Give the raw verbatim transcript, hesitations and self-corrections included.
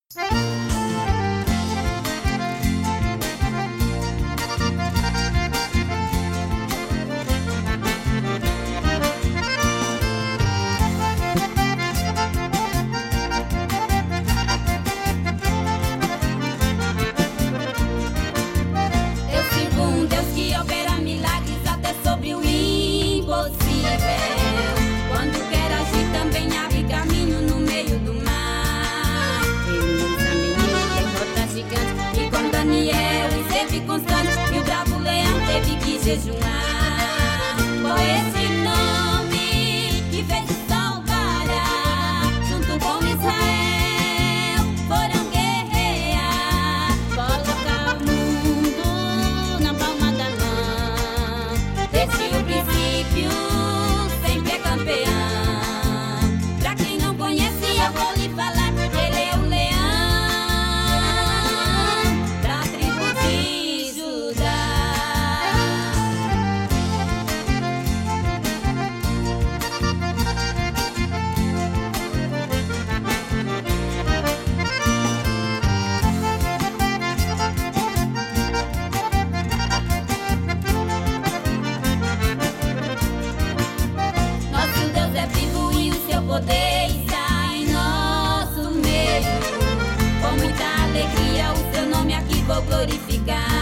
Jejuar com esse nome que fez o sol parar, junto com Israel foram guerrear, colocar o mundo na palma da mão. Desde o princípio sempre é campeão. Pra quem não conhece, eu vou lhe falar, ele é o leão da tribo de Judá. Poder está em nosso meio, com muita alegria o seu nome aqui vou glorificar.